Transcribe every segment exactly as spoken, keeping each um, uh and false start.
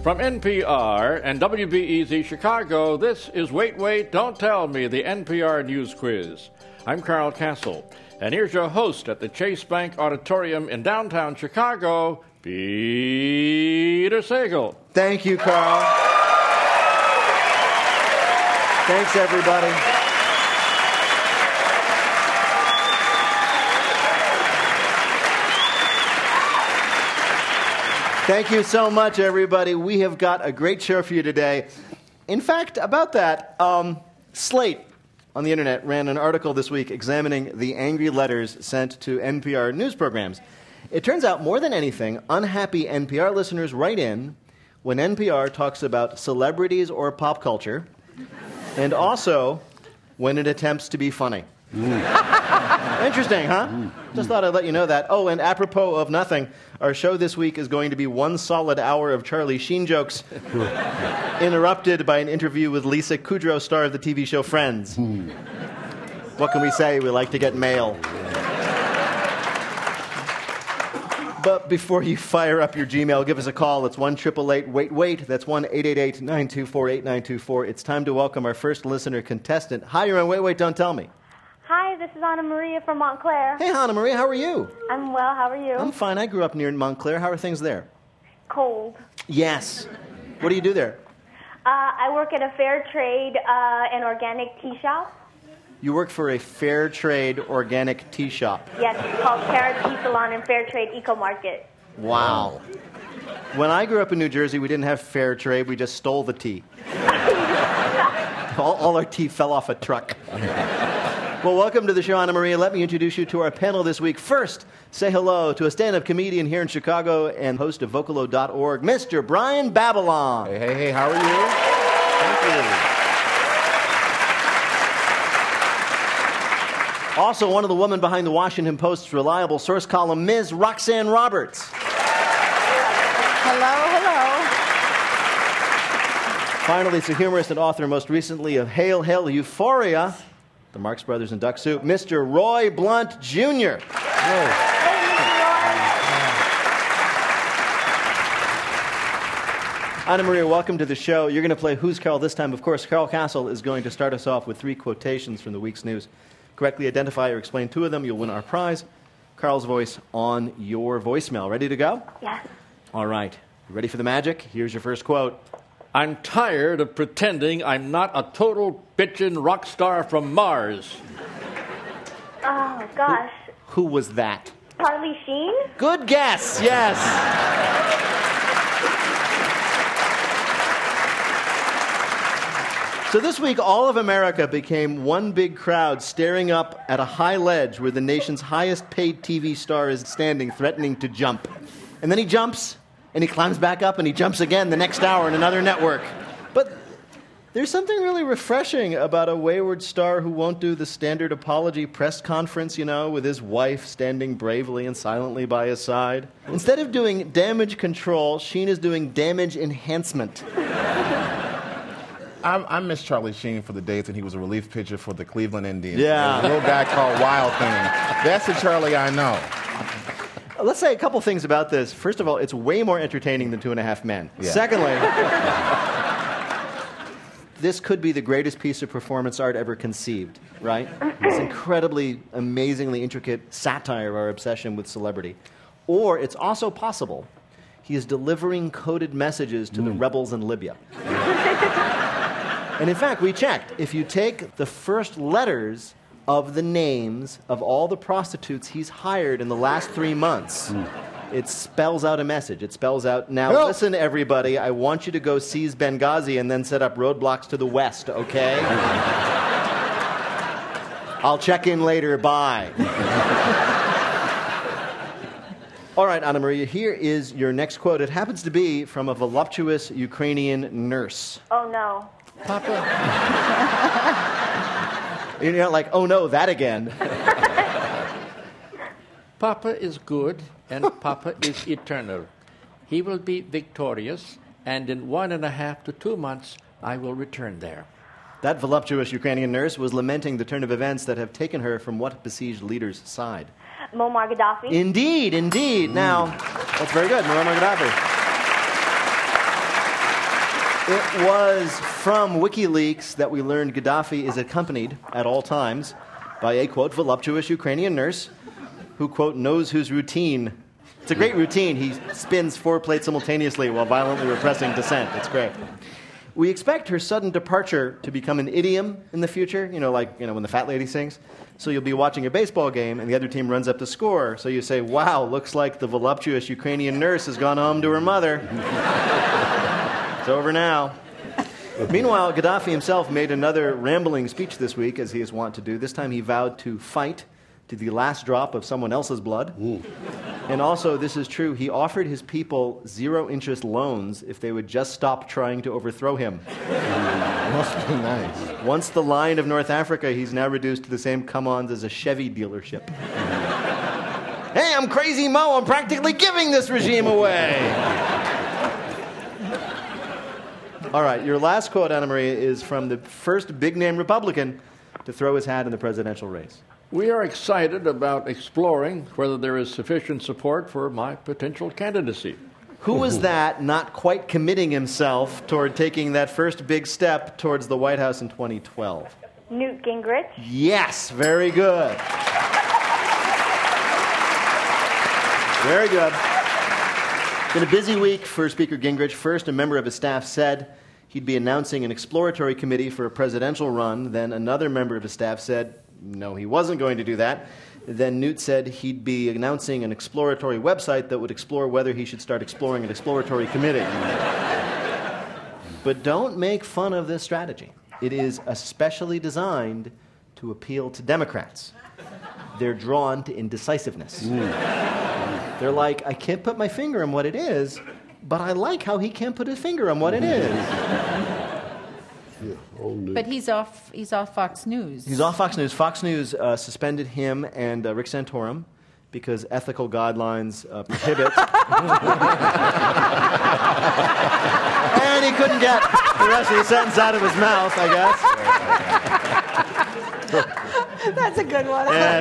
From N P R and W B E Z Chicago, this is Wait, Wait, Don't Tell Me, the N P R News Quiz. I'm Carl Castle, and here's your host at the Chase Bank Auditorium in downtown Chicago, Peter Sagal. Thank you, Carl. Thanks, everybody. Thank you so much, everybody. We have got a great show for you today. In fact, about that, um, Slate on the internet ran an article this week examining the angry letters sent to N P R news programs. It turns out, more than anything, unhappy N P R listeners write in when N P R talks about celebrities or pop culture, and also when it attempts to be funny. Mm. Interesting, huh? Mm. Just thought I'd let you know that. Oh, and apropos of nothing, our show this week is going to be one solid hour of Charlie Sheen jokes, interrupted by an interview with Lisa Kudrow, star of the T V show Friends. Mm. What can we say? We like to get mail. But before you fire up your Gmail, give us a call. It's one eight eight eight wait wait. That's one eight eight eight nine two four eight nine two four. It's time to welcome our first listener contestant. Hi, you're on Wait, Wait, Don't Tell Me. Hi, this is Anna Maria from Montclair. Hey, Anna Maria, how are you? I'm well, how are you? I'm fine. I grew up near Montclair. How are things there? Cold. Yes. What do you do there? Uh, I work at a fair trade uh, and organic tea shop. You work for a fair trade organic tea shop? Yes, it's called Carrot Tea Salon and Fair Trade Eco Market. Wow. When I grew up in New Jersey, we didn't have fair trade. We just stole the tea. all, all our tea fell off a truck. Well, welcome to the show, Anna Maria. Let me introduce you to our panel this week. First, say hello to a stand-up comedian here in Chicago and host of Vocalo dot org, Mister Brian Babylon. Hey, hey, hey, how are you? Thank you. Also, one of the women behind the Washington Post's reliable source column, Miz Roxanne Roberts. Hello, hello. Finally, it's a humorist and author, most recently of Hail, Hail, Euphoria, the Marx Brothers and Duck Soup, Mister Roy Blunt, Junior Anna Maria, welcome to the show. You're going to play Who's Carl this time. Of course, Carl Castle is going to start us off with three quotations from the week's news. Correctly identify or explain two of them, you'll win our prize. Carl's voice on your voicemail. Ready to go? Yes. All right. You ready for the magic? Here's your first quote. I'm tired of pretending I'm not a total bitchin' rock star from Mars. Oh, gosh. Who, who was that? Charlie Sheen? Good guess, yes. So this week, all of America became one big crowd staring up at a high ledge where the nation's highest paid T V star is standing, threatening to jump. And then he jumps, and he climbs back up, and he jumps again the next hour in another network. But there's something really refreshing about a wayward star who won't do the standard apology press conference, you know, with his wife standing bravely and silently by his side. Instead of doing damage control, Sheen is doing damage enhancement. I, I miss Charlie Sheen for the days when he was a relief pitcher for the Cleveland Indians. Yeah. There's a little guy called Wild Thing. That's the Charlie I know. Let's say a couple things about this. First of all, it's way more entertaining than Two and a Half Men. Yeah. Secondly, this could be the greatest piece of performance art ever conceived, right? This incredibly, amazingly intricate satire of our obsession with celebrity. Or it's also possible he is delivering coded messages to mm. the rebels in Libya. And in fact, we checked. If you take the first letters of the names of all the prostitutes he's hired in the last three months, mm. it spells out a message. It spells out, now Help. Listen, everybody, I want you to go seize Benghazi and then set up roadblocks to the west, okay? I'll check in later, bye. All right, Anna Maria, here is your next quote. It happens to be from a voluptuous Ukrainian nurse. Oh, no. Papa. You're not like, oh no, that again. Papa is good, and Papa is eternal. He will be victorious, and in one and a half to two months, I will return there. That voluptuous Ukrainian nurse was lamenting the turn of events that have taken her from what besieged leader's side. Muammar Gaddafi. Indeed, indeed. Mm. Now, that's very good, Muammar Gaddafi. It was from WikiLeaks that we learned Gaddafi is accompanied at all times by a, quote, voluptuous Ukrainian nurse who, quote, knows whose routine. It's a great routine. He spins four plates simultaneously while violently repressing dissent. It's great. We expect her sudden departure to become an idiom in the future, you know, like, you know, when the fat lady sings. So you'll be watching a baseball game and the other team runs up to score. So you say, wow, looks like the voluptuous Ukrainian nurse has gone home to her mother. It's over now. Meanwhile, Gaddafi himself made another rambling speech this week, as he is wont to do. This time he vowed to fight to the last drop of someone else's blood. Ooh. And also, this is true, he offered his people zero-interest loans if they would just stop trying to overthrow him. Must be nice. Once the Lion of North Africa, he's now reduced to the same come-ons as a Chevy dealership. Hey, I'm Crazy Mo. I'm practically giving this regime away. All right, your last quote, Anna Maria, is from the first big-name Republican to throw his hat in the presidential race. We are excited about exploring whether there is sufficient support for my potential candidacy. Who was that not quite committing himself toward taking that first big step towards the White House in twenty twelve? Newt Gingrich. Yes, very good. Very good. It's been a busy week for Speaker Gingrich. First, a member of his staff said he'd be announcing an exploratory committee for a presidential run. Then another member of his staff said no, he wasn't going to do that. Then Newt said he'd be announcing an exploratory website that would explore whether he should start exploring an exploratory committee. But don't make fun of this strategy. It is especially designed to appeal to Democrats. They're drawn to indecisiveness. Mm. They're like, I can't put my finger on what it is, but I like how he can't put his finger on what it is. But he's off. He's off Fox News. He's off Fox News. Fox News uh, suspended him and uh, Rick Santorum because ethical guidelines uh, prohibit. And he couldn't get the rest of the sentence out of his mouth, I guess. That's a good one. Yeah,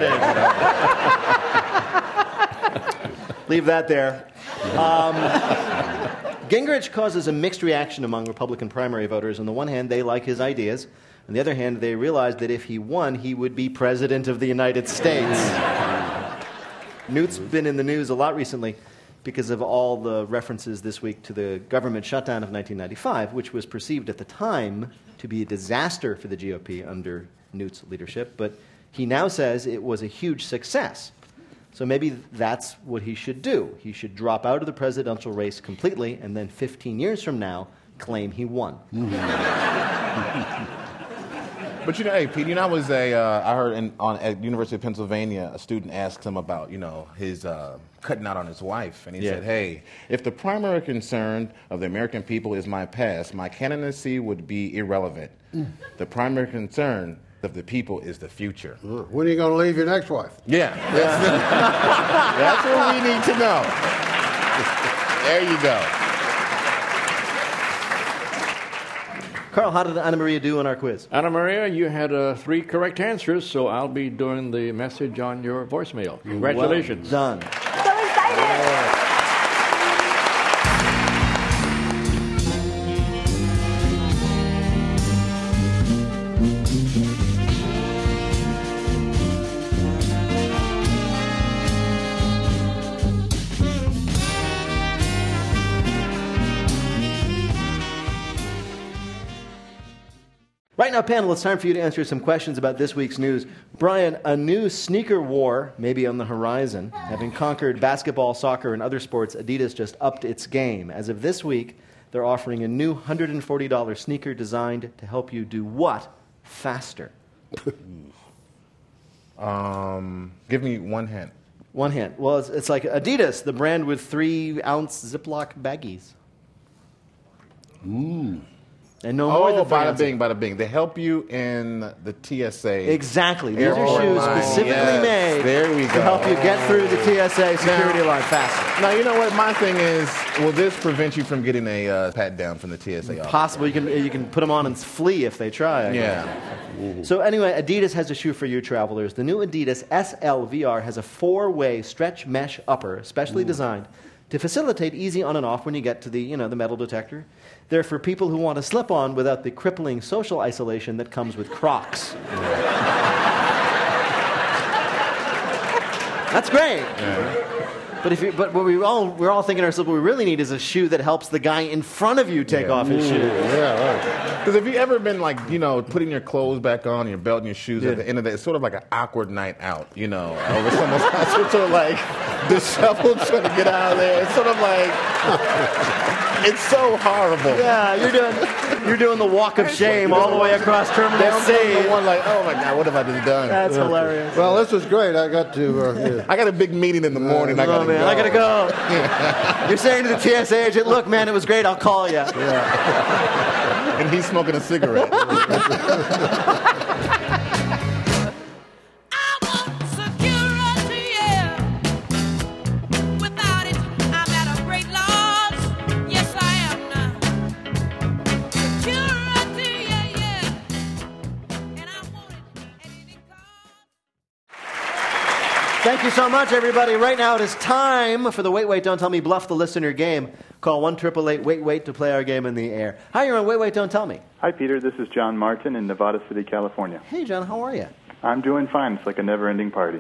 it is. Leave that there. Um, Gingrich causes a mixed reaction among Republican primary voters. On the one hand, they like his ideas. On the other hand, they realize that if he won, he would be president of the United States. Newt's been in the news a lot recently because of all the references this week to the government shutdown of nineteen ninety-five, which was perceived at the time to be a disaster for the G O P under Newt's leadership. But he now says it was a huge success. So maybe that's what he should do. He should drop out of the presidential race completely and then fifteen years from now claim he won. But you know, hey, Pete, you know, I was a, uh, I heard in, on, at University of Pennsylvania, a student asked him about, you know, his uh, cutting out on his wife. And he yeah. said, hey, if the primary concern of the American people is my past, my candidacy would be irrelevant. Mm. The primary concern of the people is the future. Uh, when are you going to leave your next wife? Yeah. That's, that's what we need to know. There you go. Carl, how did Anna Maria do on our quiz? Anna Maria, you had uh, three correct answers, so I'll be doing the message on your voicemail. Congratulations. Well done. So excited. Yeah. Right now, panel, it's time for you to answer some questions about this week's news. Brian, a new sneaker war may be on the horizon. Having conquered basketball, soccer, and other sports, Adidas just upped its game. As of this week, they're offering a new one hundred forty dollars sneaker designed to help you do what faster? um, give me one hint. One hint. Well, it's, it's like Adidas, the brand with three-ounce Ziploc baggies. Mmm. And no more oh, than bada bing, bada bing. They help you in the T S A. Exactly. These are airport shoes line. specifically Yes. made There we go. to help you get through the T S A security Now- line faster. Now, you know what? My thing is, will this prevent you from getting a uh, pat down from the T S A office? Possible. You can you can put them on and flee if they try. I guess. Yeah. So anyway, Adidas has a shoe for you travelers. The new Adidas S L V R has a four-way stretch mesh upper, specially designed to facilitate easy on and off when you get to the, you know, the metal detector. They're for people who want to slip on without the crippling social isolation that comes with Crocs. That's great. Yeah. But if you, but what we all we're all thinking to ourselves, what we really need is a shoe that helps the guy in front of you take yeah. off his shoes. Yeah, right. Because have you ever been like, you know, putting your clothes back on, your belt and your shoes yeah. at the end of the day? It's sort of like an awkward night out, you know, over someone's house. It's sort of like disheveled, trying to get out of there. It's sort of like, it's so horrible. Yeah, you're doing you're doing the walk of shame all the way across Terminal C. The one like, oh my God, what have I just done? That's yeah. hilarious. Well, this is great. I got to. Uh, yeah. I got a big meeting in the morning. Uh, I got to man, go. I gotta go. Yeah. You're saying to the T S A agent, look, man, it was great. I'll call you. Yeah. And he's smoking a cigarette. Thank you so much, everybody. Right now it is time for the Wait, Wait, Don't Tell Me Bluff the Listener game. Call one eight eight eight, wait, wait to play our game in the air. Hi, you're on Wait, Wait, Don't Tell Me. Hi, Peter. This is John Martin in Nevada City, California. Hey, John. How are you? I'm doing fine. It's like a never-ending party.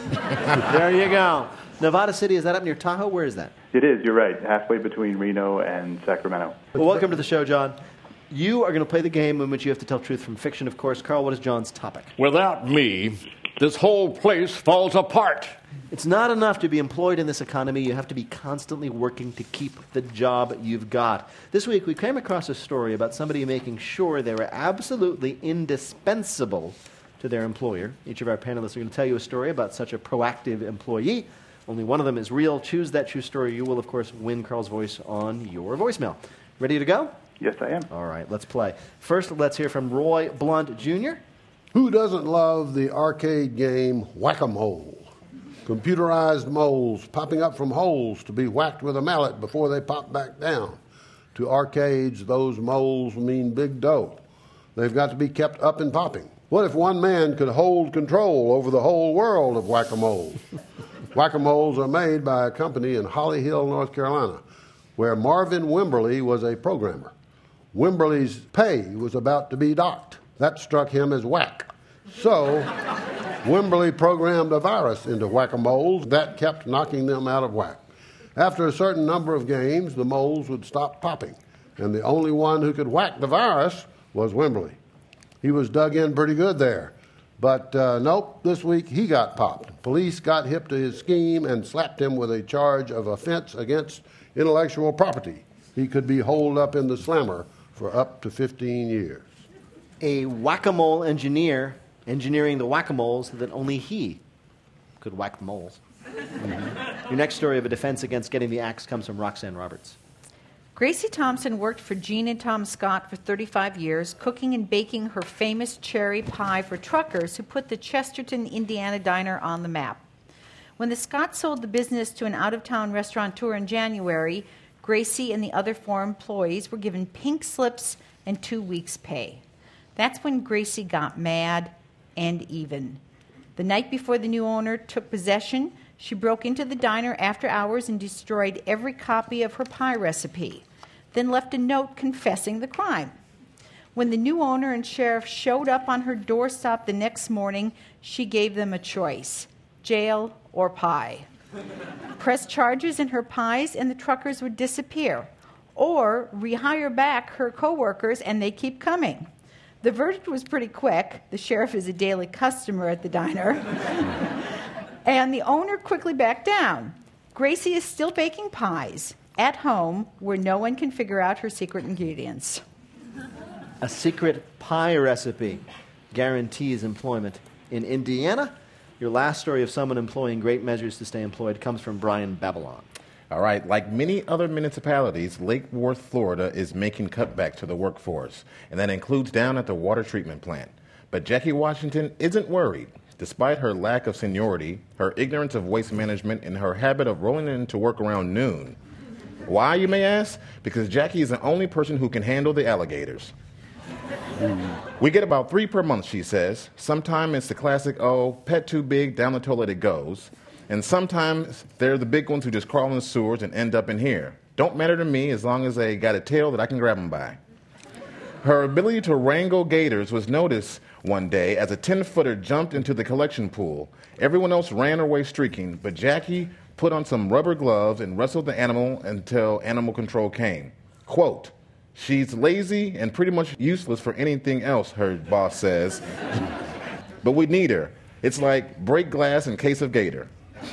There you go. Nevada City, is that up near Tahoe? Where is that? It is. You're right. Halfway between Reno and Sacramento. Well, welcome to the show, John. You are going to play the game in which you have to tell truth from fiction, of course. Carl, what is John's topic? Without me, this whole place falls apart. It's not enough to be employed in this economy. You have to be constantly working to keep the job you've got. This week, we came across a story about somebody making sure they were absolutely indispensable to their employer. Each of our panelists are going to tell you a story about such a proactive employee. Only one of them is real. Choose that true story. You will, of course, win Carl's voice on your voicemail. Ready to go? Yes, I am. All right, let's play. First, let's hear from Roy Blunt, Junior Who doesn't love the arcade game Whack-A-Mole? Computerized moles popping up from holes to be whacked with a mallet before they pop back down. To arcades, those moles mean big dough. They've got to be kept up and popping. What if one man could hold control over the whole world of Whack-A-Moles? Whack-A-Moles are made by a company in Holly Hill, North Carolina, where Marvin Wimberly was a programmer. Wimberly's pay was about to be docked. That struck him as whack. So Wimberly programmed a virus into Whack-A-Moles that kept knocking them out of whack. After a certain number of games, the moles would stop popping, and the only one who could whack the virus was Wimberly. He was dug in pretty good there. But uh, nope, this week he got popped. Police got hip to his scheme and slapped him with a charge of offense against intellectual property. He could be holed up in the slammer for up to fifteen years. A whack-a-mole engineer engineering the whack-a-moles so that only he could whack the moles. Mm-hmm. Your next story of a defense against getting the axe comes from Roxanne Roberts. Gracie Thompson worked for Gene and Tom Scott for thirty-five years, cooking and baking her famous cherry pie for truckers who put the Chesterton, Indiana diner on the map. When the Scotts sold the business to an out-of-town restaurateur in January, Gracie and the other four employees were given pink slips and two weeks' pay. That's when Gracie got mad and even. The night before the new owner took possession, she broke into the diner after hours and destroyed every copy of her pie recipe, then left a note confessing the crime. When the new owner and sheriff showed up on her doorstep the next morning, she gave them a choice: jail or pie. Press charges in her pies and the truckers would disappear, or rehire back her coworkers and they keep coming. The verdict was pretty quick. The sheriff is a daily customer at the diner. And the owner quickly backed down. Gracie is still baking pies at home where no one can figure out her secret ingredients. A secret pie recipe guarantees employment. In Indiana, your last story of someone employing great measures to stay employed comes from Brian Babylon. All right, like many other municipalities, Lake Worth, Florida is making cutback to the workforce, and that includes down at the water treatment plant. But Jackie Washington isn't worried. Despite her lack of seniority, her ignorance of waste management, and her habit of rolling into work around noon. Why, you may ask? Because Jackie is the only person who can handle the alligators. We get about three per month, she says. Sometimes it's the classic, oh, pet too big, down the toilet it goes. And sometimes they're the big ones who just crawl in the sewers and end up in here. Don't matter to me as long as they got a tail that I can grab them by. Her ability to wrangle gators was noticed one day as a ten-footer jumped into the collection pool. Everyone else ran away streaking, but Jackie put on some rubber gloves and wrestled the animal until animal control came. Quote, she's lazy and pretty much useless for anything else, her boss says. But we need her. It's like break glass in case of gator.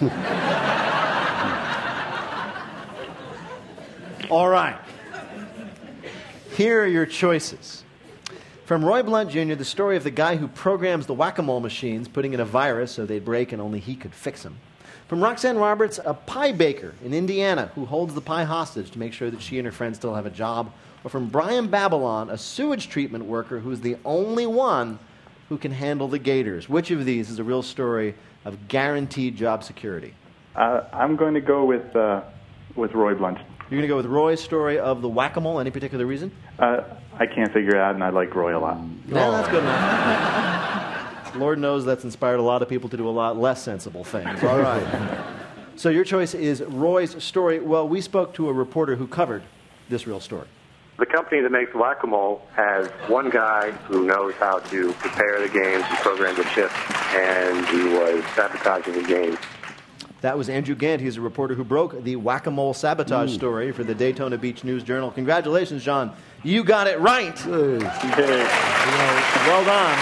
All right. Here are your choices. From Roy Blunt Junior, the story of the guy who programs the whack-a-mole machines, putting in a virus so they'd break and only he could fix them. From Roxanne Roberts, a pie baker in Indiana who holds the pie hostage to make sure that she and her friends still have a job. Or from Brian Babylon, a sewage treatment worker who's the only one who can handle the gators. Which of these is a real story of guaranteed job security? Uh, I'm going to go with uh, with Roy Blunt. You're going to go with Roy's story of the whack-a-mole. Any particular reason? Uh, I can't figure it out, and I like Roy a lot. Yeah, that's good enough. Lord knows that's inspired a lot of people to do a lot less sensible things. All right. So your choice is Roy's story. Well, we spoke to a reporter who covered this real story. The company that makes Whack-A-Mole has one guy who knows how to prepare the games and program the chips, and he was sabotaging the games. That was Andrew Gant. He's a reporter who broke the Whack-A-Mole sabotage Ooh. story for the Daytona Beach News-Journal. Congratulations, John. You got it right. Hey. Hey. Well done.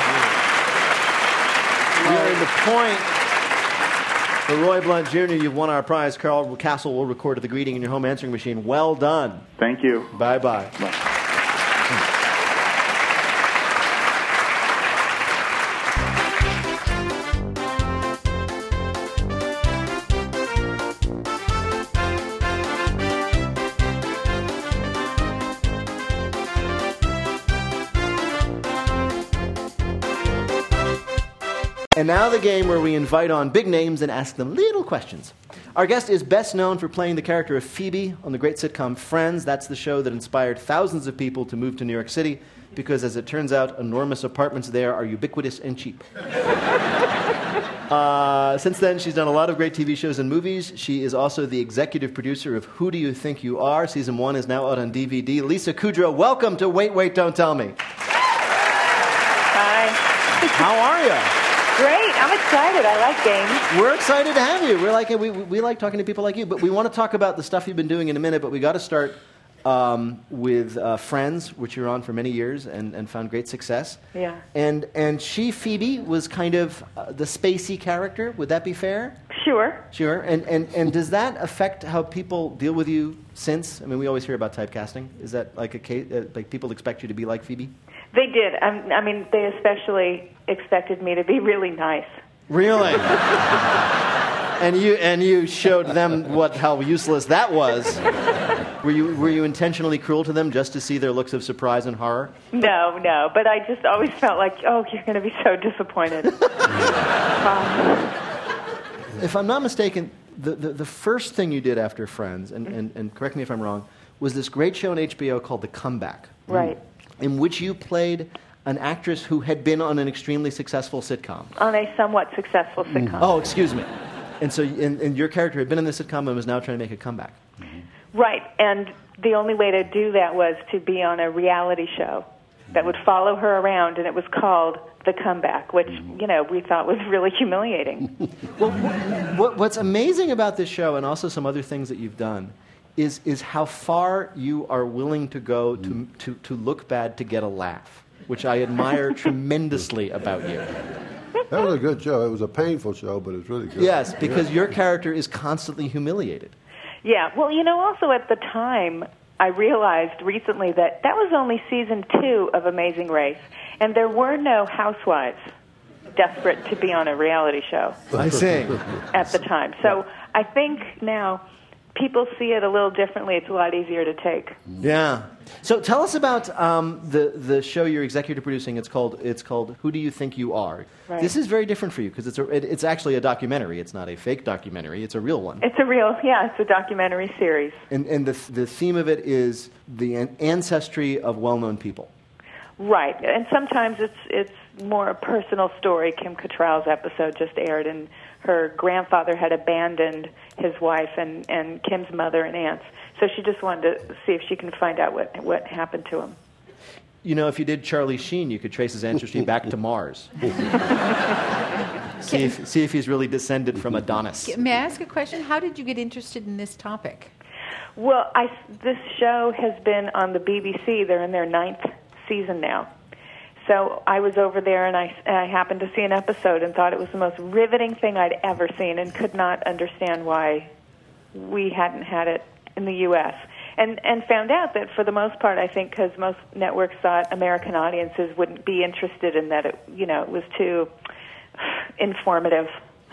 We are in the point. For Roy Blunt Junior, you've won our prize. Carl Castle will record the greeting in your home answering machine. Well done. Thank you. Bye-bye. Bye. And now the game where we invite on big names and ask them little questions. Our guest is best known for playing the character of Phoebe on the great sitcom Friends. That's the show that inspired thousands of people to move to New York City because, as it turns out, enormous apartments there are ubiquitous and cheap. uh, since then, she's done a lot of great T V shows and movies. She is also the executive producer of Who Do You Think You Are? Season one is now out on D V D. Lisa Kudrow, welcome to Wait, Wait, Don't Tell Me. Hi. How are you? Great. I'm excited. I like games. We're excited to have you. We're like, we, we like talking to people like you, but we want to talk about the stuff you've been doing in a minute, but we got to start um, with uh, Friends, which you're on for many years and, and found great success. Yeah. And and she, Phoebe, was kind of uh, the spacey character. Would that be fair? Sure. Sure. And, and, and does that affect how people deal with you since? I mean, we always hear about typecasting. Is that like a case, uh, like people expect you to be like Phoebe? They did. Um, I mean, they especially expected me to be really nice. Really? and you and you showed them what how useless that was. Were you were you intentionally cruel to them just to see their looks of surprise and horror? No, no. But I just always felt like, oh, you're going to be so disappointed. um, if I'm not mistaken, the, the, the first thing you did after Friends, and, and, and correct me if I'm wrong, was this great show on H B O called The Comeback. Right. In which you played an actress who had been on an extremely successful sitcom. On a somewhat successful sitcom. Oh, excuse me. And so and, and your character had been in the sitcom and was now trying to make a comeback. Right. And the only way to do that was to be on a reality show that would follow her around, and it was called The Comeback, which, you know, we thought was really humiliating. Well, what, what's amazing about this show, and also some other things that you've done, is is how far you are willing to go to, to, to look bad to get a laugh, which I admire tremendously about you. That was a good show. It was a painful show, but it's really good. Yes, because yeah. your character is constantly humiliated. Yeah. Well, you know, also at the time, I realized recently that that was only season two of Amazing Race, and there were no housewives desperate to be on a reality show. I see. At the time. So I think now people see it a little differently. It's a lot easier to take. Yeah. So tell us about um, the the show you're executive producing. It's called it's called Who Do You Think You Are? Right. This is very different for you because it's a, it, it's actually a documentary. It's not a fake documentary. It's a real one. It's a real yeah. It's a documentary series. And and the the theme of it is the an- ancestry of well-known people. Right. And sometimes it's it's more a personal story. Kim Cattrall's episode just aired, and her grandfather had abandoned his wife and, and Kim's mother and aunts. So she just wanted to see if she can find out what what happened to him. You know, if you did Charlie Sheen, you could trace his ancestry back to Mars. see, if, see if he's really descended from Adonis. May I ask a question? How did you get interested in this topic? Well, I, this show has been on the B B C. They're in their ninth season now. So I was over there, and I, I happened to see an episode and thought it was the most riveting thing I'd ever seen and could not understand why we hadn't had it in the U S And and found out that for the most part, I think because most networks thought American audiences wouldn't be interested in that, it, you know, it was too informative.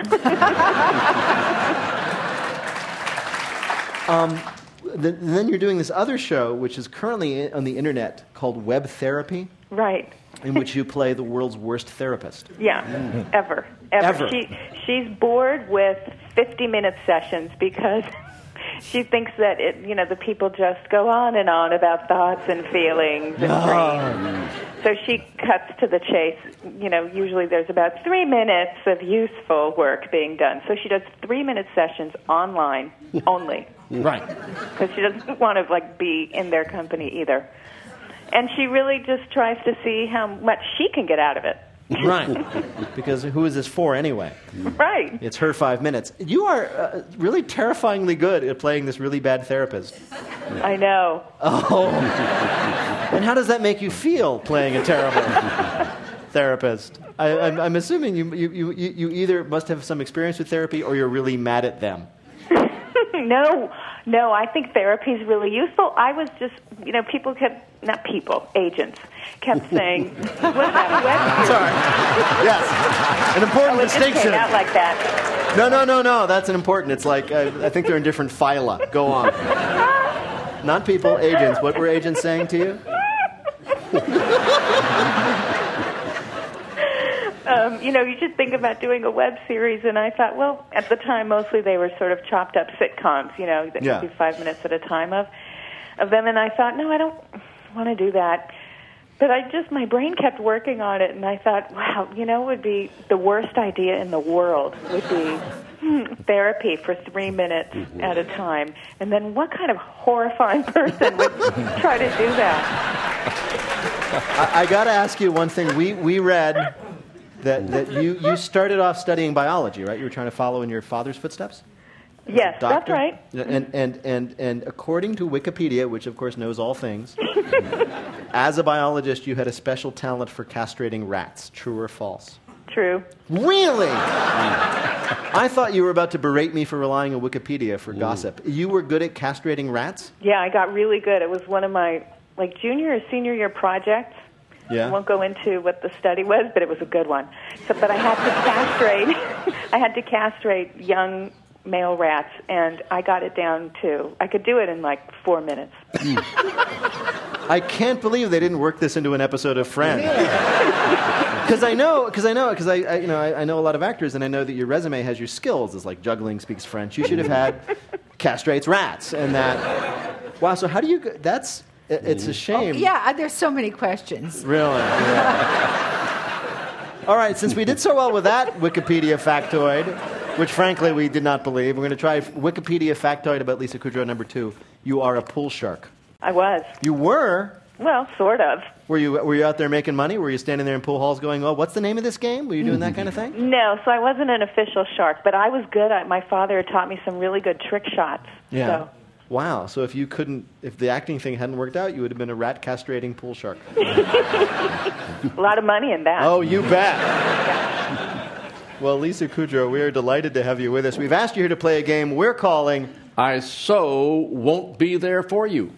um, the, then you're doing this other show, which is currently on the internet, called Web Therapy. Right. In which you play the world's worst therapist. Yeah, mm. ever, ever. Ever. She she's bored with fifty-minute sessions because she thinks that it, you know, the people just go on and on about thoughts and feelings and dreams. So she cuts to the chase. You know, usually there's about three minutes of useful work being done. So she does three-minute sessions online only. Right. Because she doesn't want to like be in their company either. And she really just tries to see how much she can get out of it. Right. Because who is this for anyway? Right. It's her five minutes. You are uh, really terrifyingly good at playing this really bad therapist. I know. Oh. And how does that make you feel, playing a terrible therapist? I, I'm, I'm assuming you, you, you, you either must have some experience with therapy or you're really mad at them. No. No, I think therapy is really useful. I was just, you know, people kept, not people, agents, kept saying, what's that web? Sorry. Yes. An important oh, it distinction. Just came out like that. No, no, no, no. That's an important. It's like, uh, I think they're in different phyla. Go on. Not people, agents. What were agents saying to you? Um, you know, you should think about doing a web series, and I thought, well, at the time, mostly they were sort of chopped up sitcoms, you know, that yeah. would be five minutes at a time of, of them, and I thought, no, I don't want to do that. But I just, my brain kept working on it, and I thought, wow, you know, it would be the worst idea in the world, would be hmm, therapy for three minutes at a time. And then what kind of horrifying person would try to do that? I, I got to ask you one thing. We, we read... That, that you, you started off studying biology, right? You were trying to follow in your father's footsteps? Yes, that's right. And, and, and, and according to Wikipedia, which of course knows all things, as a biologist, you had a special talent for castrating rats. True or false? True. Really? I thought you were about to berate me for relying on Wikipedia for Ooh. gossip. You were good at castrating rats? Yeah, I got really good. It was one of my like junior or senior year projects. Yeah. I won't go into what the study was, but it was a good one. So, but I had to castrate. I had to castrate young male rats, and I got it down to. I could do it in like four minutes. I can't believe they didn't work this into an episode of Friends. Because I know, because I know, because I, I, you know, I, I know a lot of actors, and I know that your resume has your skills. It's like juggling, speaks French. You should have had castrates rats, and that. Wow. So how do you? That's. It's a shame. Oh, yeah, there's so many questions. Really? Yeah. All right, since we did so well with that Wikipedia factoid, which frankly we did not believe, we're going to try Wikipedia factoid about Lisa Kudrow number two. You are a pool shark. I was. You were? Well, sort of. Were you Were you out there making money? Were you standing there in pool halls going, oh, what's the name of this game? Were you doing that kind of thing? No, so I wasn't an official shark, but I was good at, my father taught me some really good trick shots. Yeah. So. Wow, so if you couldn't, if the acting thing hadn't worked out, you would have been a rat castrating pool shark. A lot of money in that. Oh, you bet. Yeah. Well, Lisa Kudrow, we are delighted to have you with us. We've asked you here to play a game we're calling I So Won't Be There For You.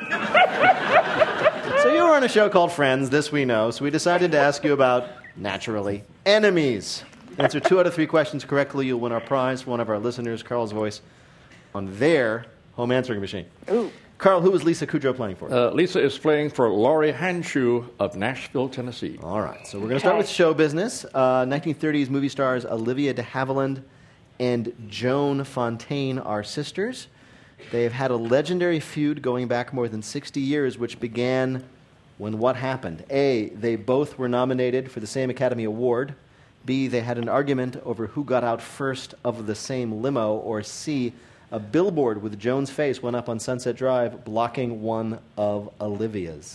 So you were on a show called Friends, this we know, so we decided to ask you about, naturally, enemies. Answer two out of three questions correctly, you'll win our prize for one of our listeners, Carl's Voice, on their home answering machine. Ooh. Carl, who is Lisa Kudrow playing for? Uh, Lisa is playing for Laurie Hanshew of Nashville, Tennessee. All right, so we're going to start with show business. Uh, nineteen thirties movie stars Olivia de Havilland and Joan Fontaine are sisters. They have had a legendary feud going back more than sixty years, which began when what happened? A, they both were nominated for the same Academy Award. B, they had an argument over who got out first of the same limo, or C, a billboard with Joan's face went up on Sunset Drive blocking one of Olivia's.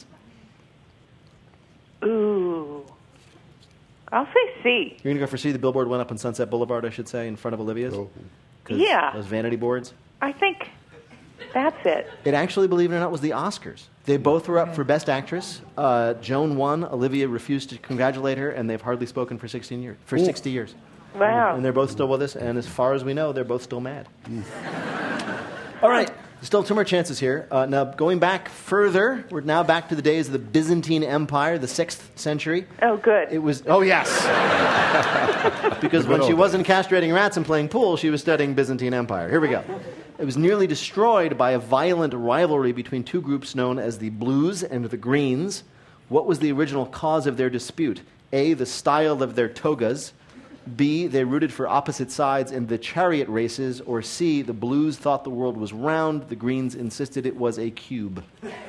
Ooh. I'll say C. You're going to go for C, the billboard went up on Sunset Boulevard, I should say, in front of Olivia's? Oh. Yeah. Those vanity boards? I think that's it. It actually, believe it or not, was the Oscars. They both were up for Best Actress. Uh, Joan won. Olivia refused to congratulate her, and they've hardly spoken for sixteen years. For sixty years. Wow. And they're both still with us, and as far as we know, they're both still mad. All right. Still two more chances here. Uh, now, going back further, we're now back to the days of the Byzantine Empire, the sixth century. Oh, good. It was, oh, yes. Because when she wasn't castrating rats and playing pool, she was studying Byzantine Empire. Here we go. It was nearly destroyed by a violent rivalry between two groups known as the Blues and the Greens. What was the original cause of their dispute? A, the style of their togas. B, they rooted for opposite sides in the chariot races. Or C, the Blues thought the world was round, the Greens insisted it was a cube.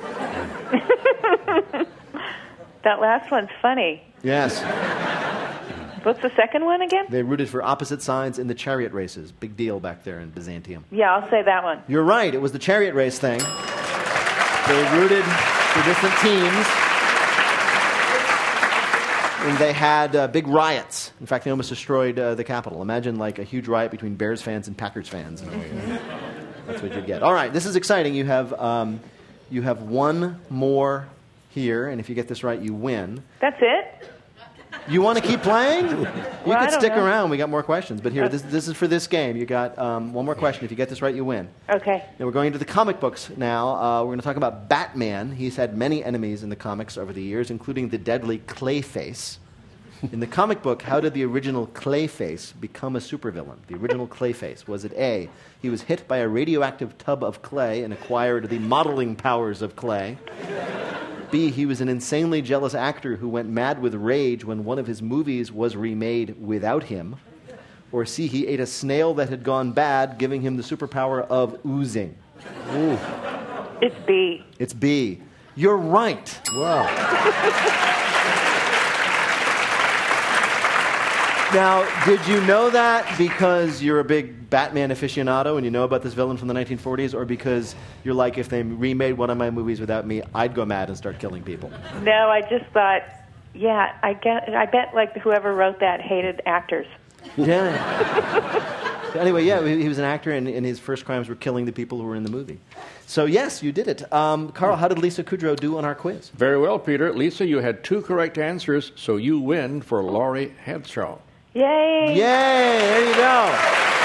That last one's funny. Yes. What's the second one again? They rooted for opposite sides in the chariot races. Big deal back there in Byzantium. Yeah, I'll say that one. You're right. It was the chariot race thing. They rooted for different teams. And they had uh, big riots. In fact, they almost destroyed uh, the Capitol. Imagine like a huge riot between Bears fans and Packers fans. That's what you get. All right, this is exciting. You have um, you have one more here, and if you get this right, you win. That's it? You want to keep playing? You Well, I could don't stick know. around. We got more questions. But here, this, this is for this game. You got um, one more question. If you get this right, you win. Okay. Now we're going into the comic books now. Uh, we're going to talk about Batman. He's had many enemies in the comics over the years, including the deadly Clayface. In the comic book, how did the original Clayface become a supervillain? The original Clayface. Was it A, he was hit by a radioactive tub of clay and acquired the modeling powers of clay? B, he was an insanely jealous actor who went mad with rage when one of his movies was remade without him? Or C, he ate a snail that had gone bad, giving him the superpower of oozing? Ooh. It's B. It's B. You're right. Wow. Now, did you know that because you're a big Batman aficionado and you know about this villain from the nineteen forties, or because you're like, if they remade one of my movies without me, I'd go mad and start killing people? No, I just thought, yeah, I get. I bet like whoever wrote that hated actors. Yeah. Anyway, yeah, he he was an actor, and, and his first crimes were killing the people who were in the movie. So, yes, you did it. Um, Carl, how did Lisa Kudrow do on our quiz? Very well, Peter. Lisa, you had two correct answers, so you win for Laurie Headshaw. Yay! Yay! There you go.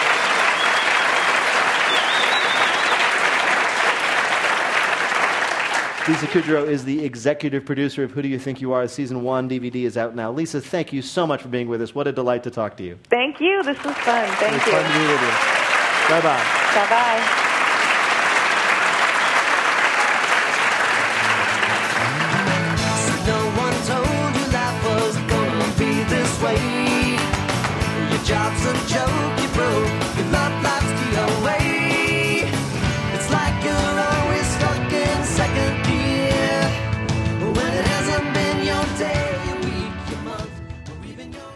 Lisa Kudrow is the executive producer of Who Do You Think You Are? Season one D V D is out now. Lisa, thank you so much for being with us. What a delight to talk to you. Thank you. This was fun. Thank it was you. fun to be with you. Bye-bye. Bye-bye. Job's a joke, you broke, your love life's the away. It's like you're always stuck in second gear, when it hasn't been your day, your week, your month, or even your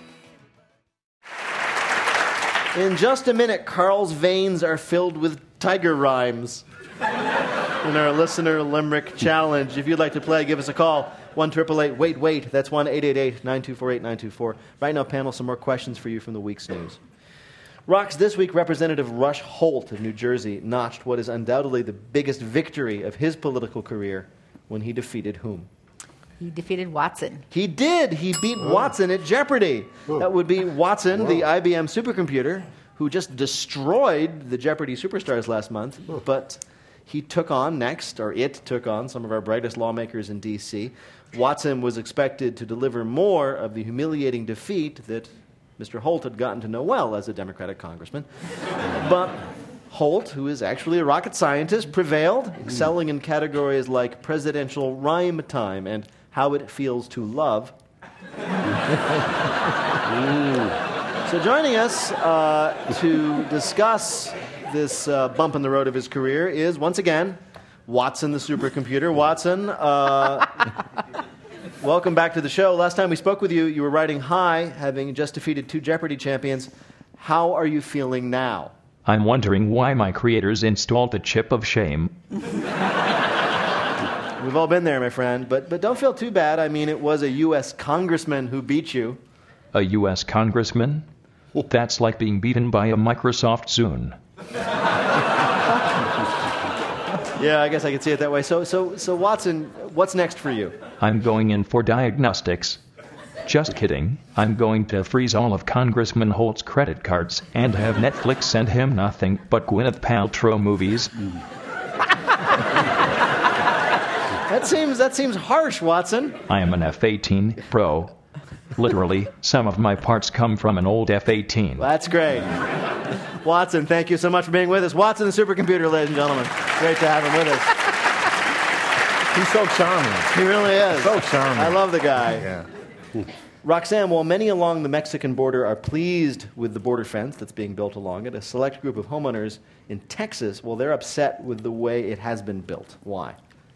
year. In just a minute, Carl's veins are filled with tiger rhymes. In our listener limerick challenge. If you'd like to play, give us a call. one eight eight eight wait wait. That's one eight eight eight nine two four eight nine two four. Right now, panel, some more questions for you from the week's news. Rocks, this week, Representative Rush Holt of New Jersey notched what is undoubtedly the biggest victory of his political career when he defeated whom? He defeated Watson. He did. He beat oh. Watson at Jeopardy. Oh. That would be Watson, Whoa. the I B M supercomputer, who just destroyed the Jeopardy superstars last month, oh. but he took on next, or it took on, some of our brightest lawmakers in D C Watson was expected to deliver more of the humiliating defeat that Mister Holt had gotten to know well as a Democratic congressman. But Holt, who is actually a rocket scientist, prevailed, excelling in categories like presidential rhyme time and how it feels to love. So joining us uh, to discuss this uh, bump in the road of his career is, once again, Watson the supercomputer. Watson, uh, Welcome back to the show. Last time we spoke with you, you were riding high, having just defeated two Jeopardy champions. How are you feeling now? I'm wondering why my creators installed the chip of shame. We've all been there, my friend, but but don't feel too bad. I mean, it was a U S congressman who beat you. A U S congressman? That's like being beaten by a Microsoft Zune. Yeah, I guess I could see it that way. So, so, so, Watson, what's next for you? I'm going in for diagnostics. Just kidding. I'm going to freeze all of Congressman Holt's credit cards and have Netflix send him nothing but Gwyneth Paltrow movies. That seems that seems harsh, Watson. I am an F eighteen Pro. Literally, some of my parts come from an old F eighteen. That's great. Watson, thank you so much for being with us. Watson the supercomputer, ladies and gentlemen. Great to have him with us. He's so charming. He really is. So charming. I love the guy. Yeah. Roxanne, while many along the Mexican border are pleased with the border fence that's being built along it, a select group of homeowners in Texas, well, they're upset with the way it has been built. Why?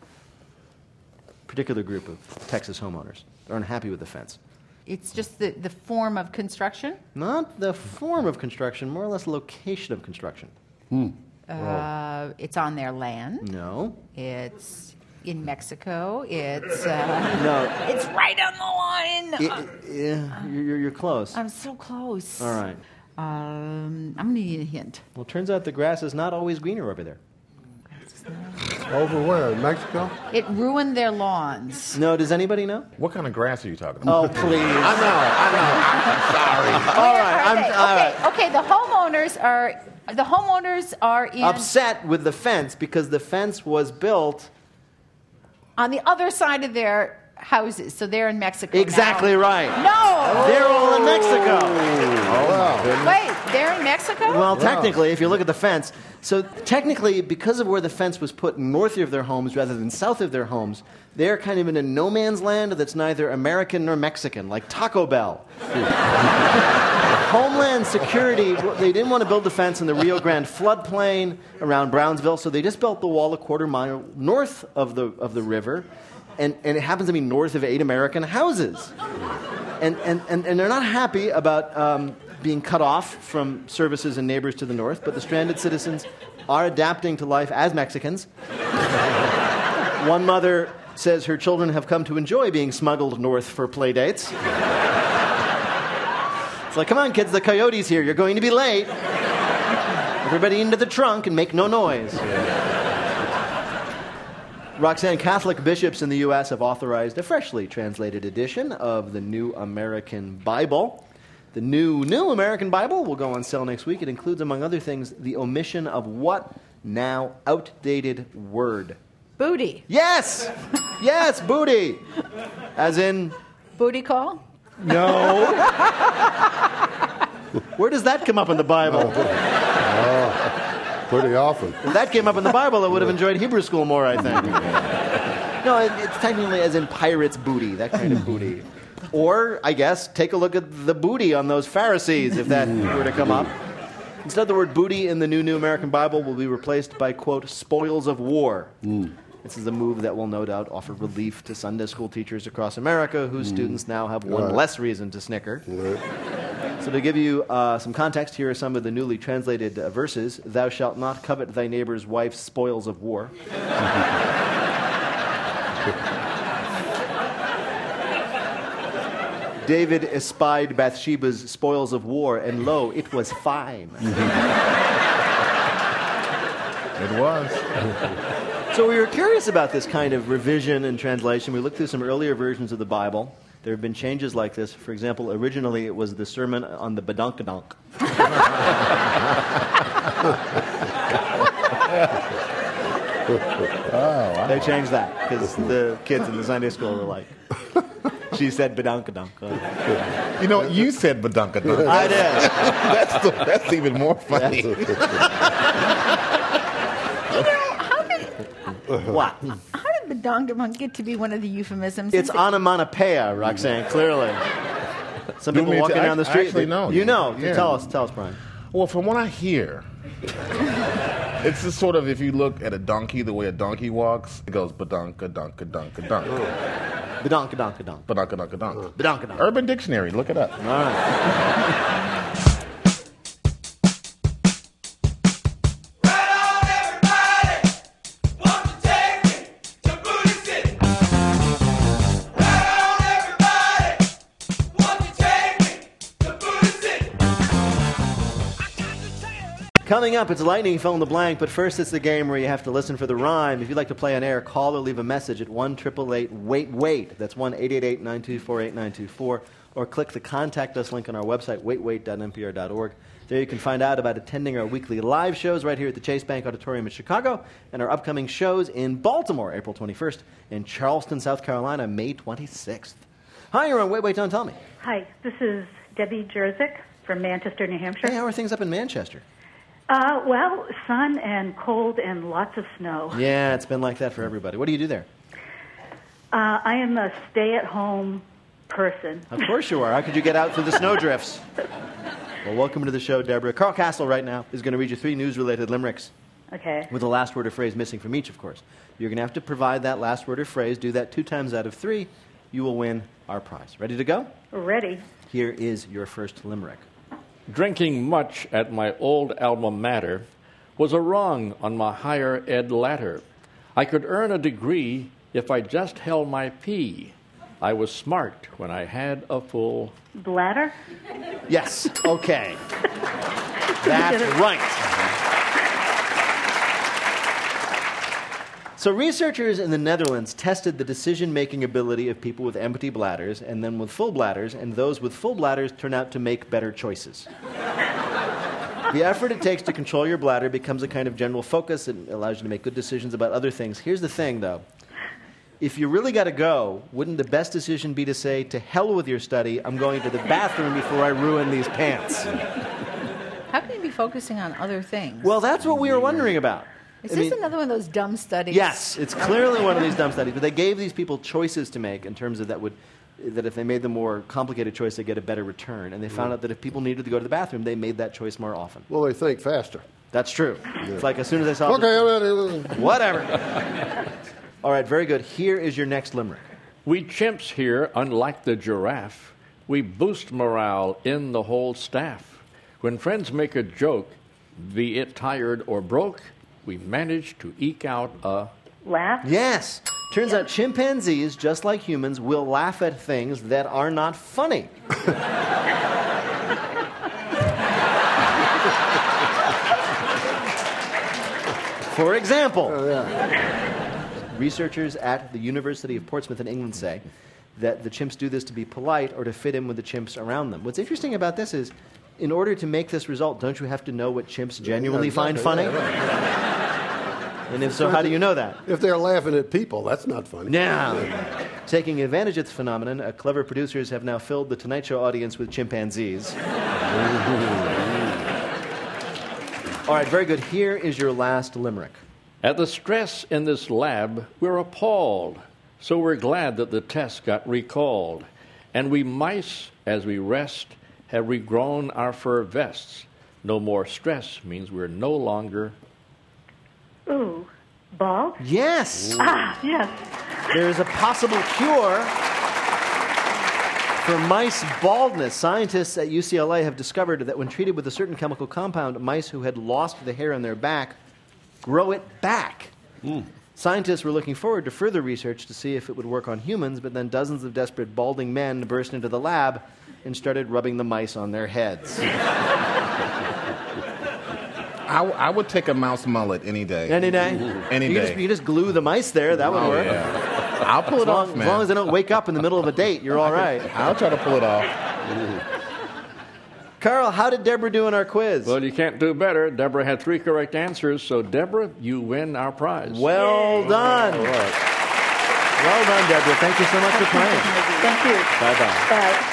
Particular group of Texas homeowners. They're unhappy with the fence. It's just the, the form of construction? Not the form of construction, more or less location of construction. Hmm. Uh, it's on their land. No. It's in Mexico. It's uh, No. It's right on the line. It, yeah, you're, you're close. I'm so close. All right. Um, I'm going to need a hint. Well, it turns out the grass is not always greener over there. Over where? In Mexico? It ruined their lawns. No, does anybody know? What kind of grass are you talking about? Oh, please. I know, I know. Sorry. All right, I'm Okay, all right. okay, okay, the homeowners are the homeowners are in Upset with the fence because the fence was built on the other side of their houses, so they're in Mexico. exactly now. right. No. They're all in Mexico. Oh, Wait, they're in Mexico? Well, technically, if you look at the fence, so technically, because of where the fence was put north of their homes rather than south of their homes, they're kind of in a no man's land that's neither American nor Mexican, like Taco Bell. Homeland Security, they didn't want to build the fence in the Rio Grande floodplain around Brownsville, so they just built the wall a quarter mile north of the of the river, and, and it happens to be north of eight American houses. And, and, and, and they're not happy about um, being cut off from services and neighbors to the north, but the stranded citizens are adapting to life as Mexicans. One mother says her children have come to enjoy being smuggled north for play dates. It's like, come on, kids, the coyote's here. You're going to be late. Everybody into the trunk and make no noise. Roxanne, Catholic bishops in the U S have authorized a freshly translated edition of the New American Bible. The new New American Bible will go on sale next week. It includes, among other things, the omission of what now outdated word? Booty. Yes! Yes, booty! As in... Booty call? No. Where does that come up in the Bible? Oh, pretty often. If that came up in the Bible, I would have enjoyed Hebrew school more, I think. No, it, it's technically as in pirate's booty, that kind of booty. Or, I guess, take a look at the booty on those Pharisees, if that were to come up. Instead, the word booty in the New New American Bible will be replaced by, quote, spoils of war. Mm. This is a move that will no doubt offer relief to Sunday school teachers across America whose mm. students now have one right. less reason to snicker. Right. So to give you uh, some context, here are some of the newly translated uh, verses. Thou shalt not covet thy neighbor's wife's spoils of war. David espied Bathsheba's spoils of war, and lo, it was fine. It was. So we were curious about this kind of revision and translation. We looked through some earlier versions of the Bible. There have been changes like this. For example, originally it was the sermon on the badunkadunk. Oh, wow. They changed that because the kids in the Sunday school were like, she said badunkadunk. You know, you said badunkadunk. I did. that's, the, that's even more funny. What? How did badunkadunk get to be one of the euphemisms? It's onomatopoeia, Roxanne, clearly. Some You people mean walking to- down the I street. actually know. You know. Yeah. Tell us, tell us, Brian. Well, from what I hear, it's just sort of, if you look at a donkey, the way a donkey walks, it goes badunka, dunka, dunka, dunk. Badonkadonk. Badonkadonk. Badonkadonk. Urban Dictionary, look it up. All right. Coming up, it's Lightning Fill in the Blank, but first it's the game where you have to listen for the rhyme. If you'd like to play on air, call or leave a message at one eight eight eight wait wait. That's one eight eight eight nine two four eight nine two four. Or click the Contact Us link on our website, wait wait dot n p r dot org. There you can find out about attending our weekly live shows right here at the Chase Bank Auditorium in Chicago and our upcoming shows in Baltimore, April twenty-first, and Charleston, South Carolina, May twenty-sixth. Hi, you're on Wait, Wait, Don't Tell Me. Hi, this is Debbie Jerzik from Manchester, New Hampshire. Hey, how are things up in Manchester? Uh, well, sun and cold and lots of snow. Yeah, it's been like that for everybody. What do you do there? Uh, I am a stay-at-home person. Of course you are. How could you get out through the snowdrifts? Well, welcome to the show, Deborah. Carl Castle right now is going to read you three news-related limericks. Okay. With the last word or phrase missing from each, of course. You're going to have to provide that last word or phrase. Do that two times out of three. You will win our prize. Ready to go? Ready. Here is your first limerick. Drinking much at my old alma mater was a rung on my higher ed ladder. I could earn a degree if I just held my pee. I was smart when I had a full... Bladder? Yes. Okay. That's right. So researchers in the Netherlands tested the decision-making ability of people with empty bladders and then with full bladders, and those with full bladders turn out to make better choices. The effort it takes to control your bladder becomes a kind of general focus. It allows you to make good decisions about other things. Here's the thing, though. If you really got to go, wouldn't the best decision be to say, to hell with your study, I'm going to the bathroom before I ruin these pants? How can you be focusing on other things? Well, that's what we were wondering about. Is I this mean, another one of those dumb studies? Yes, it's clearly one of these dumb studies. But they gave these people choices to make in terms of that would, that if they made the more complicated choice, they get a better return. And they found out that if people needed to go to the bathroom, they made that choice more often. Well, they think faster. That's true. Yeah. It's like as soon as they saw... Okay, I'm ready. Whatever. All right, very good. Here is your next limerick. We chimps here, unlike the giraffe, we boost morale in the whole staff. When friends make a joke, be it tired or broke, we manage to eke out a... Laugh? Yes. Turns out chimpanzees, just like humans, will laugh at things that are not funny. For example, oh, yeah. researchers at the University of Portsmouth in England say that the chimps do this to be polite or to fit in with the chimps around them. What's interesting about this is, in order to make this result, don't you have to know what chimps genuinely yeah, find exactly. funny? Yeah, right. And if so, how do you know that? If they're laughing at people, that's not funny. Yeah. Taking advantage of this phenomenon, uh, clever producers have now filled the Tonight Show audience with chimpanzees. All right, very good. Here is your last limerick. At the stress in this lab, we're appalled. So we're glad that the test got recalled. And we mice, as we rest, have regrown our fur vests. No more stress means we're no longer... Ooh, bald? Yes. Ooh. Ah, yes. There's a possible cure for mice baldness. Scientists at U C L A have discovered that when treated with a certain chemical compound, mice who had lost the hair on their back grow it back. Mm. Scientists were looking forward to further research to see if it would work on humans, but then dozens of desperate balding men burst into the lab and started rubbing the mice on their heads. I, w- I would take a mouse mullet any day. Any day? Any you day. Can just, you can just glue the mice there. That would oh, work. Yeah. I'll pull it as long, off, man. As long as they don't wake up in the middle of a date, you're all right. I'll try to pull it off. Carl, how did Deborah do in our quiz? Well, you can't do better. Deborah had three correct answers, so Deborah, you win our prize. Well done. All right. Well done, Deborah. Thank you so much for playing. Thank you. Bye-bye. Bye.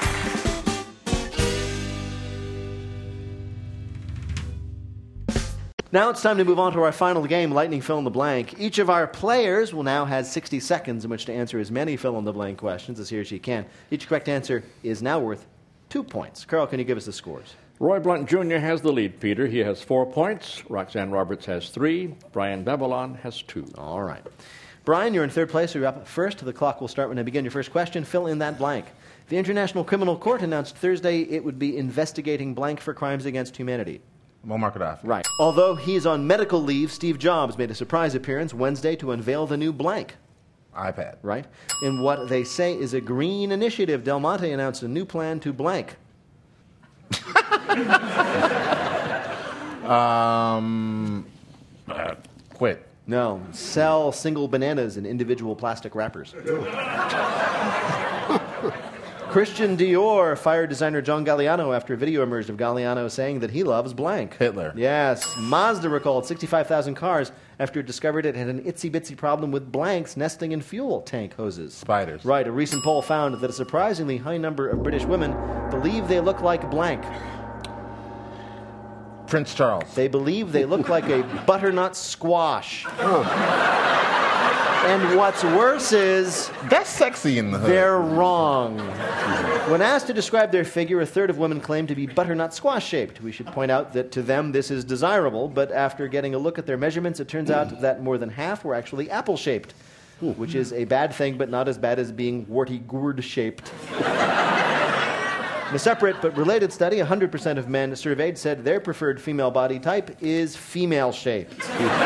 Now it's time to move on to our final game, Lightning Fill in the Blank. Each of our players will now have sixty seconds in which to answer as many fill-in-the-blank questions as he or she can. Each correct answer is now worth two points. Carl, can you give us the scores? Roy Blunt Junior has the lead, Peter. He has four points. Roxanne Roberts has three. Brian Babylon has two. All right. Brian, you're in third place, so you're up first. The clock will start when I begin your first question. Fill in that blank. The International Criminal Court announced Thursday it would be investigating blank for crimes against humanity. Muammar Gaddafi. Right. Although he's on medical leave, Steve Jobs made a surprise appearance Wednesday to unveil the new blank. iPad. Right. In what they say is a green initiative, Del Monte announced a new plan to blank. um, uh, quit. No. Sell single bananas in individual plastic wrappers. Christian Dior fired designer John Galliano after a video emerged of Galliano saying that he loves blank. Hitler. Yes. Mazda recalled sixty-five thousand cars after it discovered it had an itsy-bitsy problem with blanks nesting in fuel tank hoses. Spiders. Right. A recent poll found that a surprisingly high number of British women believe they look like blank. Prince Charles. They believe they look like a butternut squash. Oh. And what's worse is... That's sexy in the hood. They're wrong. When asked to describe their figure, a third of women claim to be butternut squash-shaped. We should point out that to them this is desirable, but after getting a look at their measurements, it turns out that more than half were actually apple-shaped, which is a bad thing, but not as bad as being warty-gourd-shaped. In a separate but related study, one hundred percent of men surveyed said their preferred female body type is female-shaped.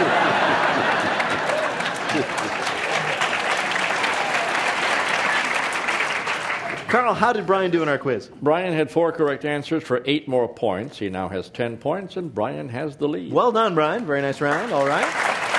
Carl, how did Brian do in our quiz? Brian had four correct answers for eight more points. He now has ten points, and Brian has the lead. Well done, Brian. Very nice round. All right.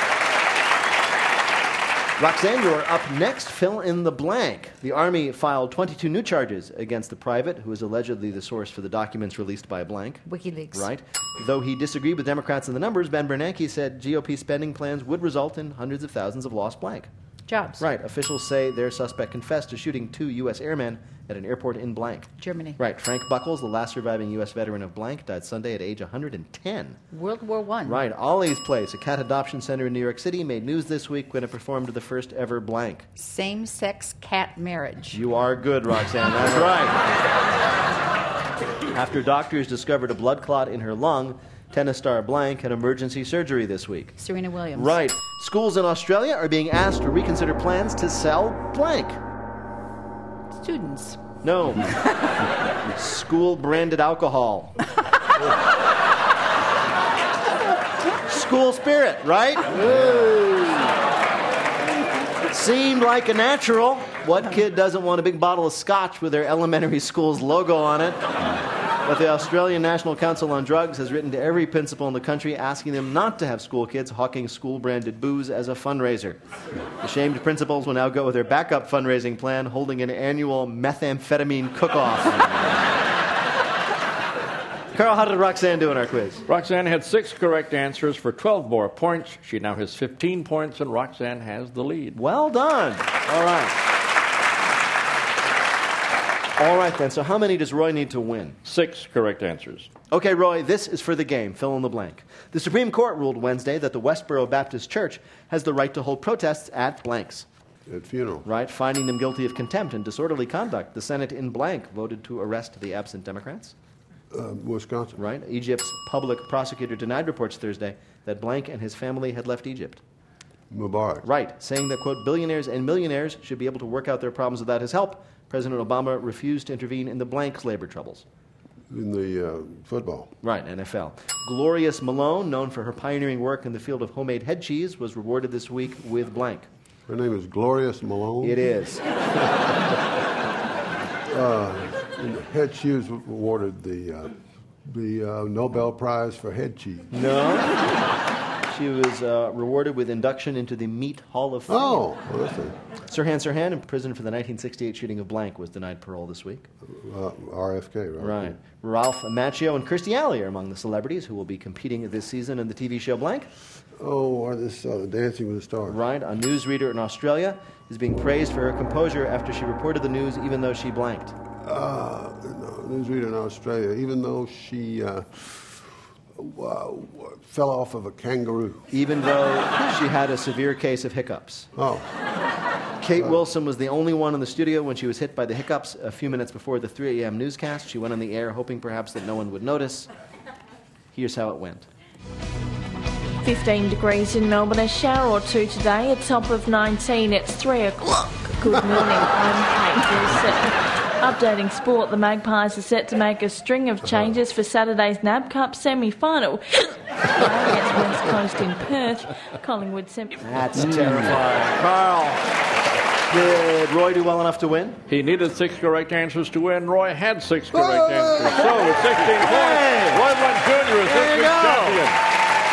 Roxanne, you're up next. Fill in the blank. The Army filed twenty-two new charges against the private, who is allegedly the source for the documents released by blank. WikiLeaks. Right. Though he disagreed with Democrats in the numbers, Ben Bernanke said G O P spending plans would result in hundreds of thousands of lost blank. Jobs. Right. Officials say their suspect confessed to shooting two U S airmen at an airport in blank. Germany. Right. Frank Buckles, the last surviving U S veteran of blank, died Sunday at age one hundred ten. World War One. Right. Ollie's Place, a cat adoption center in New York City, made news this week when it performed the first ever blank. Same-sex cat marriage. You are good, Roxanne. That's right. After doctors discovered a blood clot in her lung, tennis star blank had emergency surgery this week. Serena Williams. Right. Schools in Australia are being asked to reconsider plans to sell blank. Students. No. School-branded alcohol. School spirit, right? Woo. Seemed like a natural. What kid doesn't want a big bottle of scotch with their elementary school's logo on it? But the Australian National Council on Drugs has written to every principal in the country asking them not to have school kids hawking school-branded booze as a fundraiser. Ashamed principals will now go with their backup fundraising plan, holding an annual methamphetamine cook-off. Carl, how did Roxanne do in our quiz? Roxanne had six correct answers for twelve more points. She now has fifteen points, and Roxanne has the lead. Well done. All right. All right, then. So how many does Roy need to win? Six correct answers. Okay, Roy, this is for the game. Fill in the blank. The Supreme Court ruled Wednesday that the Westboro Baptist Church has the right to hold protests at blanks. At funeral. Right, finding them guilty of contempt and disorderly conduct. The Senate in blank voted to arrest the absent Democrats. Uh, Wisconsin. Right. Egypt's public prosecutor denied reports Thursday that blank and his family had left Egypt. Mubarak. Right, saying that, quote, billionaires and millionaires should be able to work out their problems without his help. President Obama refused to intervene in the blank's labor troubles. In the uh, football. Right, N F L. Glorious Malone, known for her pioneering work in the field of homemade head cheese, was rewarded this week with blank. Her name is Glorious Malone? It is. uh, head cheese awarded the, uh, the uh, Nobel Prize for head cheese. No. She was uh, rewarded with induction into the Meat Hall of Fame. Oh, well, that's it. Sirhan Sirhan, in prison for the nineteen sixty-eight shooting of blank, was denied parole this week. Uh, R F K, right? Right. Ralph Macchio and Kirstie Alley are among the celebrities who will be competing this season in the T V show Blank. Oh, or this uh, Dancing with the Stars. Right. A newsreader in Australia is being praised for her composure after she reported the news even though she blanked. Uh, no, newsreader in Australia, even though she... Uh, Uh, fell off of a kangaroo. Even though she had a severe case of hiccups. Oh. Kate Wilson was the only one in the studio when she was hit by the hiccups a few minutes before the three a.m. newscast. She went on the air hoping perhaps that no one would notice. Here's how it went. fifteen degrees in Melbourne, a shower or two today, a top of nineteen. It's three o'clock. Good morning, I'm Kate Wilson. Updating sport, the Magpies are set to make a string of changes for Saturday's N A B Cup semi-final. Against West Coast in Perth, Collingwood semi... That's terrifying. Carl, did Roy do well enough to win? He needed six correct answers to win. Roy had six correct answers. So with sixteen points, Hey! Roy Blunt Junior is There this you week's go. champion.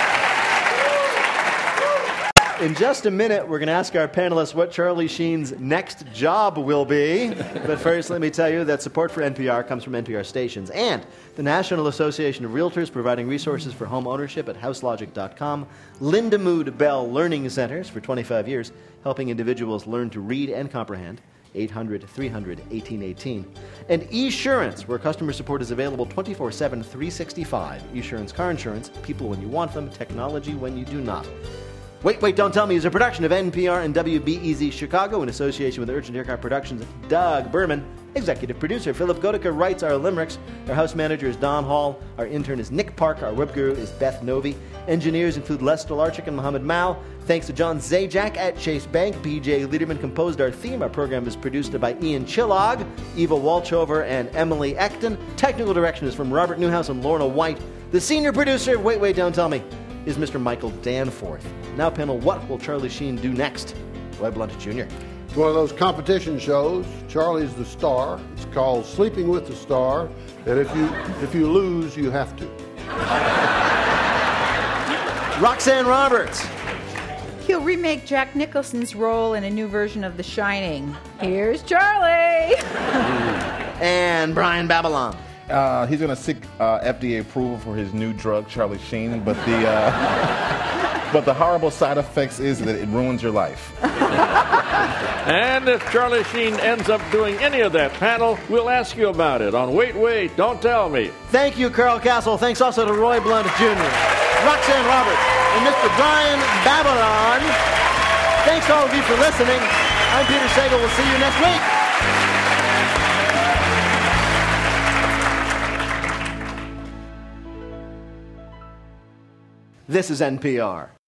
In just a minute, we're going to ask our panelists what Charlie Sheen's next job will be. But first, let me tell you that support for N P R comes from N P R stations and the National Association of Realtors, providing resources for home ownership at house logic dot com, Linda Mood Bell Learning Centers for twenty-five years, helping individuals learn to read and comprehend, eight hundred, three hundred, eighteen eighteen, and Esurance, where customer support is available twenty-four seven, three sixty-five. Esurance car insurance, people when you want them, technology when you do not. Wait, Wait, Don't Tell Me is a production of N P R and W B E Z Chicago in association with Urgent Earcar Productions. Doug Berman, executive producer. Philip Gotica writes our limericks. Our house manager is Don Hall. Our intern is Nick Park. Our web guru is Beth Novi. Engineers include Les Stolarczyk and Mohammed Mao. Thanks to John Zajac at Chase Bank. P J Liederman composed our theme. Our program is produced by Ian Chillog, Eva Walchover, and Emily Ecton. Technical direction is from Robert Newhouse and Lorna White. The senior producer of Wait, Wait, Don't Tell Me is Mister Michael Danforth. Now, panel, what will Charlie Sheen do next? Roy Blunt Junior It's one of those competition shows. Charlie's the star. It's called Sleeping with the Star. And if you if you lose, you have to. Roxanne Roberts. He'll remake Jack Nicholson's role in a new version of The Shining. Here's Charlie. And Brian Babylon. Uh, he's going to seek uh, F D A approval for his new drug, Charlie Sheen, but the uh, but the horrible side effects is that it ruins your life. And if Charlie Sheen ends up doing any of that, panel, we'll ask you about it on Wait, Wait, Don't Tell Me. Thank you, Carl Castle. Thanks also to Roy Blunt Junior, Roxanne Roberts, and Mister Brian Babylon. Thanks to all of you for listening. I'm Peter Sagal. We'll see you next week. This is N P R.